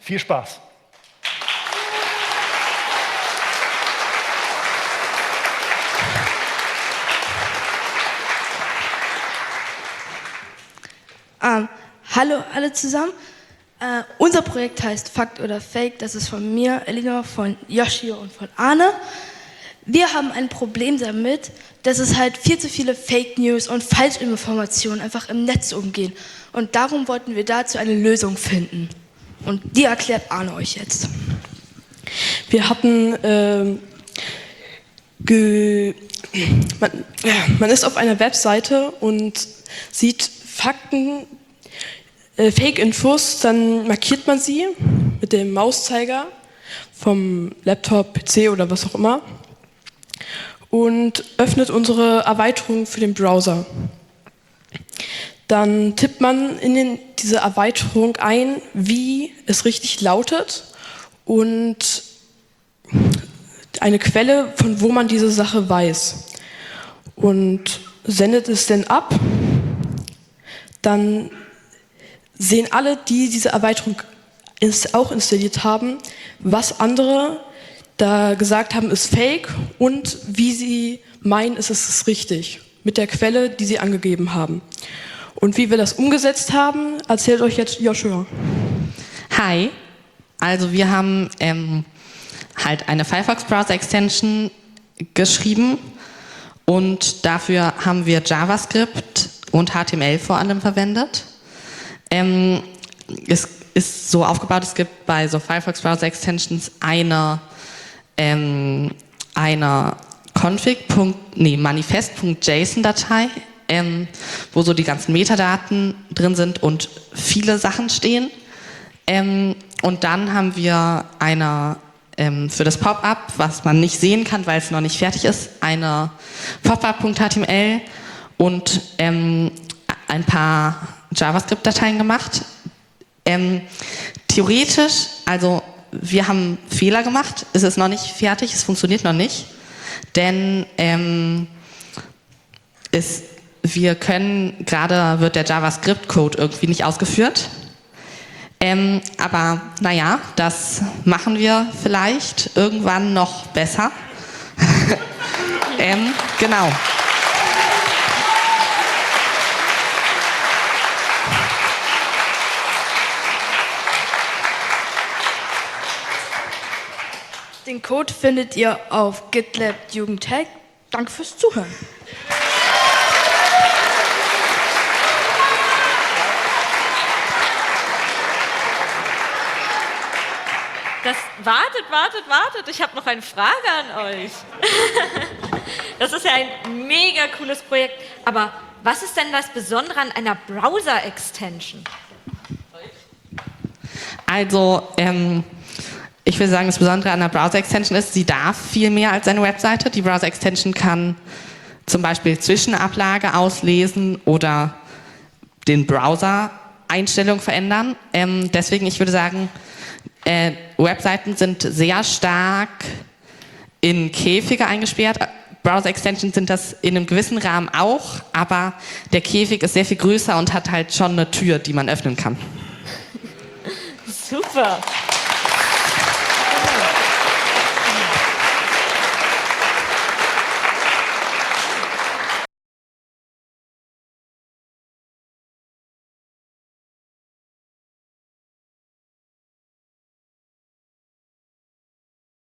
Viel Spaß! Hallo alle zusammen. Unser Projekt heißt Fakt oder Fake. Das ist von mir, Elinor, von Yoshio und von Arne. Wir haben ein Problem damit, dass es halt viel zu viele Fake News und Falschinformationen einfach im Netz umgehen. Und darum wollten wir dazu eine Lösung finden. Und die erklärt Arne euch jetzt. Wir hatten, man ist auf einer Webseite und sieht Fakten, Fake-Infos, dann markiert man sie mit dem Mauszeiger vom Laptop, PC oder was auch immer und öffnet unsere Erweiterung für den Browser. Dann tippt man in diese Erweiterung ein, wie es richtig lautet und eine Quelle, von wo man diese Sache weiß, und sendet es dann ab. Dann sehen alle, die diese Erweiterung auch installiert haben, was andere da gesagt haben, ist fake und wie sie meinen, ist es richtig, mit der Quelle, die sie angegeben haben. Und wie wir das umgesetzt haben, erzählt euch jetzt Joshua. Hi, also wir haben halt eine Firefox Browser Extension geschrieben und dafür haben wir JavaScript und HTML vor allem verwendet. Es ist so aufgebaut, es gibt bei so Firefox Browser Extensions eine manifest.json-Datei, wo so die ganzen Metadaten drin sind und viele Sachen stehen. Und dann haben wir eine für das Pop-up, was man nicht sehen kann, weil es noch nicht fertig ist, eine Pop-up.html und ein paar JavaScript-Dateien gemacht. Theoretisch, also wir haben Fehler gemacht, es ist noch nicht fertig, es funktioniert noch nicht, denn gerade wird der JavaScript-Code irgendwie nicht ausgeführt. Aber naja, das machen wir vielleicht irgendwann noch besser. Genau. Den Code findet ihr auf GitLab Jugendhack. Danke fürs Zuhören. Wartet, ich habe noch eine Frage an euch. Das ist ja ein mega cooles Projekt, aber was ist denn das Besondere an einer Browser-Extension? Also, ich will sagen, das Besondere an einer Browser-Extension ist, sie darf viel mehr als eine Webseite. Die Browser-Extension kann zum Beispiel Zwischenablage auslesen oder den Browser-Einstellungen verändern. Deswegen, ich würde sagen, Webseiten sind sehr stark in Käfige eingesperrt. Browser-Extensions sind das in einem gewissen Rahmen auch, aber der Käfig ist sehr viel größer und hat halt schon eine Tür, die man öffnen kann. Super!